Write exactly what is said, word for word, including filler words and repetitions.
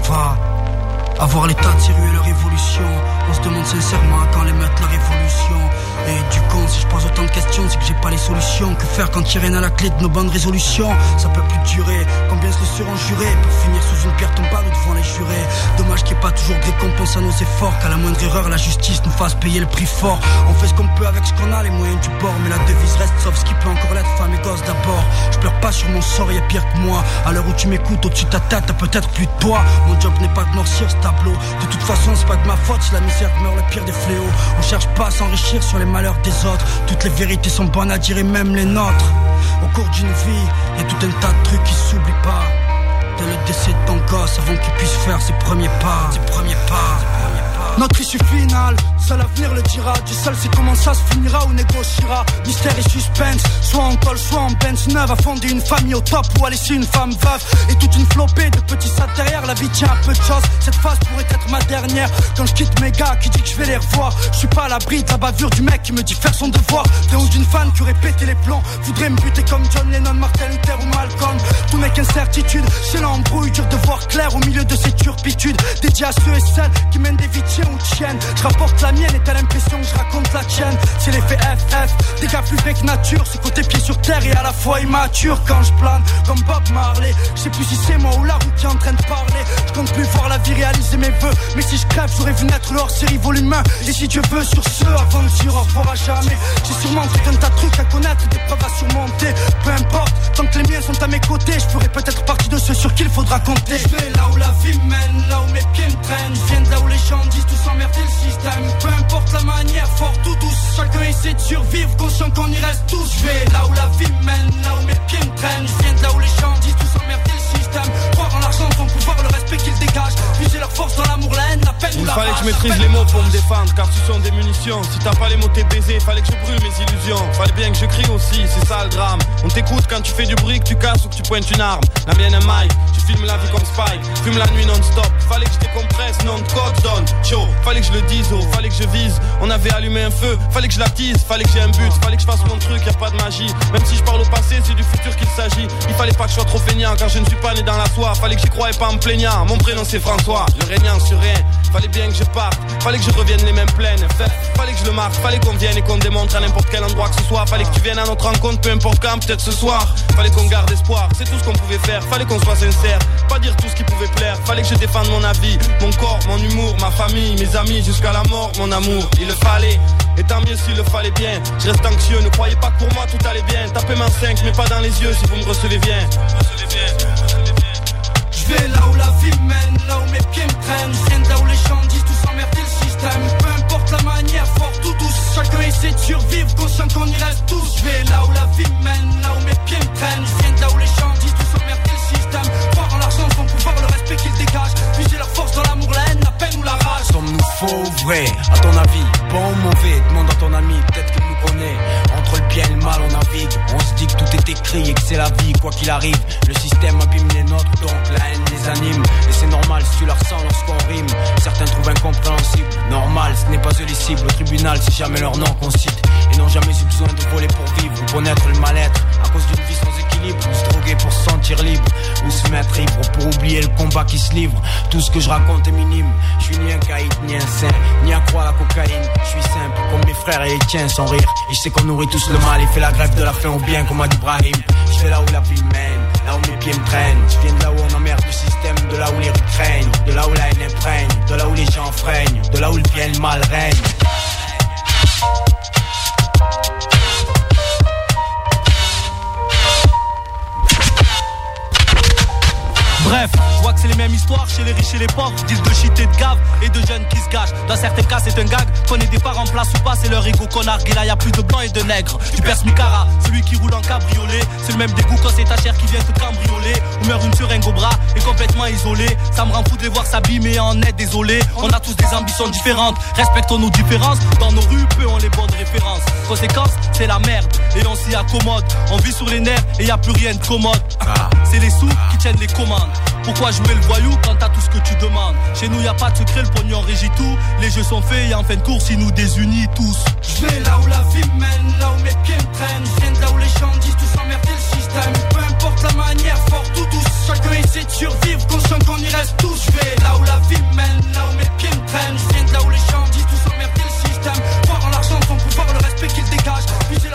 va. Avoir l'état de sérieux et leur évolution. On se demande sincèrement quand les mettre leur évolution. Et du con, si je pose autant de questions, c'est que j'ai pas les solutions. Que faire quand il y a rien à la clé de nos bonnes résolutions? Ça peut plus durer, combien se le seront jurés pour finir sous une pierre tombale ou devant les jurés. Dommage qu'il n'y ait pas toujours de récompense à nos efforts. Qu'à la moindre erreur, la justice nous fasse payer le prix fort. On fait ce qu'on peut avec ce qu'on a, les moyens du bord. Mais la devise reste sauf ce qui peut encore l'être, femme et gosse d'abord. Je pleure pas sur mon sort, y'a pire que moi. À l'heure où tu m'écoutes, au-dessus de ta tête, t'as peut-être plus de poids. Mon job n'est pas de noircir ce tableau. De toute façon, c'est pas de ma faute si la misère meurt le pire des fléaux. On cherche pas à s'enrichir sur les malheurs des autres. Toutes les vérités sont bonnes à dire et même les nôtres. Au cours d'une vie, y'a tout un tas de trucs qui s'oublient pas. Dès le décès de ton gosse, avant qu'il puisse faire ses premiers pas. Ses premiers pas. Notre issue finale, seul l'avenir le dira. Du seul c'est comment ça se finira ou négociera. Mystère et suspense, soit en col, soit en Benz neuve. À fonder une famille au top ou à laisser une femme veuve. Et toute une flopée de petits sacs derrière. La vie tient à peu de choses, cette phase pourrait être ma dernière. Quand je quitte mes gars qui dit que je vais les revoir. Je suis pas à l'abri de la bavure du mec qui me dit faire son devoir. D'un ou d'une fan qui aurait pété les plombs. Voudrait me buter comme John Lennon, Martin Luther ou Malcolm. Tout mec incertitude, c'est l'embrouille. Dur de voir clair au milieu de ces turpitudes. Dédié à ceux et celles qui mènent des vies tiennes ou tiennes. Je rapporte la mienne et t'as l'impression que je raconte la tienne. C'est l'effet F F, des gars plus vrais que nature. Ce côté pied sur terre et à la fois immature. Quand je plane comme Bob Marley, je sais plus si c'est moi ou la route qui est en train de parler. Je compte plus voir la vie réaliser mes vœux. Mais si je crève j'aurais vu naître le hors-série volume un. Et si Dieu veut sur ce, avant de dire au revoir à jamais. J'ai sûrement tout un tas de trucs à connaître, des preuves à surmonter. Peu importe, tant que les miens sont à mes côtés. Je ferai peut-être partie de ceux sur qui il faudra compter. Je vais là où la vie mène, là où mes pieds me traînent. Je viens de là où les gens disent tout s'emmerder le système. Peu importe la manière, fort ou douce, chacun essaie de survivre, conscient qu'on y reste tous. Je vais là où la vie mène, là où mes pieds me traînent. Je viens de là où les gens disent tout s'emmerder le système. Croire en l'argent, son pouvoir, le respect qu'ils dégagent. Puiser leur force dans l'amour, la haine, la peine ou la rage. Il fallait que je maîtrise les mots pour me défendre, car ce sont des munitions. Si t'as pas les mots t'es baisé, fallait que je brûle mes illusions. Fallait bien que je crie aussi, c'est ça le drame. On t'écoute quand tu fais du bruit, que tu casses ou que tu pointes une arme. La mienne est maille, je filme la vie comme Spike. Fume la nuit non-stop, fallait que je décompresse, non de code zone. Chaud, fallait que je le dise, oh, fallait que je vise. On avait allumé un feu, fallait que je l'attise. Fallait que j'ai un but, fallait que je fasse mon truc, y a pas de magie. Même si je parle au passé, c'est du futur qu'il s'agit. Il fallait pas que je sois trop feignant, car je ne suis pas né dans la soie. Fallait que j'y croyais pas en me plaignant, mon prénom c'est François. Le régnant sur rien, fallait bien que je parte. Fallait que je revienne les mains pleines, fallait que je le marque. Fallait qu'on vienne et qu'on démontre à n'importe quel endroit que ce soit. Fallait que tu viennes à notre rencontre, peu importe quand, peut-être ce soir. Fallait qu'on garde espoir, c'est tout ce qu'on pouvait faire. Fallait qu'on soit sincère, pas dire tout ce qui pouvait plaire. Fallait que je défende mon avis, mon corps, mon humour, ma famille, mes amis, jusqu'à la mort, mon amour. Il le fallait, et tant mieux s'il le fallait bien. Je reste anxieux, ne croyez pas que pour moi tout allait bien. Tapez ma cinq, mais pas dans les yeux si vous me recevez bien. Je vais là où la vie mène, là où mes pieds me traînent. Je viens de là où les gens disent tout s'emmerder le système. Peu importe la manière, fort ou douce, chacun essaie de survivre, conscient qu'on y reste tous. Je vais là où la vie mène, là où mes pieds me traînent. Je viens de là où les gens disent tout s'emmerder le système. Croire en l'argent, son pouvoir, le respect qu'ils dégagent. Puiser leur force dans l'amour, la haine, la peine ou la rage. Sommes-nous faux ou vrai? À ton avis, bon ou mauvais? Demande à ton ami, peut-être qu'il nous connaît. Entre le bien et le mal on navigue. On se dit que tout est écrit et que c'est la vie, quoi qu'il arrive. Le système abîme les nôtres, donc la haine les anime. Et c'est normal si tu la ressens lorsqu'on rime. Certains trouvent incompréhensible, normal, ce n'est pas eux les cibles. Au tribunal c'est jamais leur nom qu'on cite. Et n'ont jamais eu besoin de voler pour vivre ou connaître le mal-être. À cause d'une vie sans équilibre, ou se droguer pour se sentir libre, ou se mettre ivre pour oublier le combat qui se livre. Tout ce que je raconte est minime. Je suis ni un caïd, ni un saint, ni un croix à la cocaïne. Je suis simple comme mes frères et les tiens sans rire. Et je sais qu'on nourrit tous le mal et fait la grève de la faim au bien comme a dit Brahim. Je vais là où la vie mène, là où mes pieds me traînent. Je viens de là où on emmerde le système, de là où les rues craignent, de là où la haine imprègne, de là où les gens freinent, de là où le bien et le mal règne. Bref, je vois que c'est les mêmes histoires chez les riches et les pauvres. Deal de shit et de gave et de jeunes qui se cachent. Dans certains cas c'est un gag, qu'on ait des parents en place ou pas, c'est leur ego qu'on nargue. Et là y'a plus de blancs et de nègres. Tu perces Micara, celui qui roule en cabriolet. C'est le même dégoût quand c'est ta chair qui vient te cambrioler. Ou meurt une seringue au bras et complètement isolé. Ça me rend fou de les voir s'abîmer en est désolé. On a tous des ambitions différentes, respectons nos différences. Dans nos rues, peu ont les bonnes références. Conséquence, c'est la merde et on s'y accommode. On vit sur les nerfs et y a plus rien de commode. C'est les sous qui tiennent les commandes. Pourquoi jouer le voyou quand t'as tout ce que tu demandes? Chez nous y'a pas de secret, le pognon régit tout. Les jeux sont faits et en fin de course ils nous désunissent tous. Je vais là où la vie mène, là où mes pieds me traînent. Je viens de là où les gens disent tout s'emmerder le système. Peu importe la manière, fort ou douce, chacun essaie de survivre, conscient qu'on y reste tous. Je vais là cache. Puis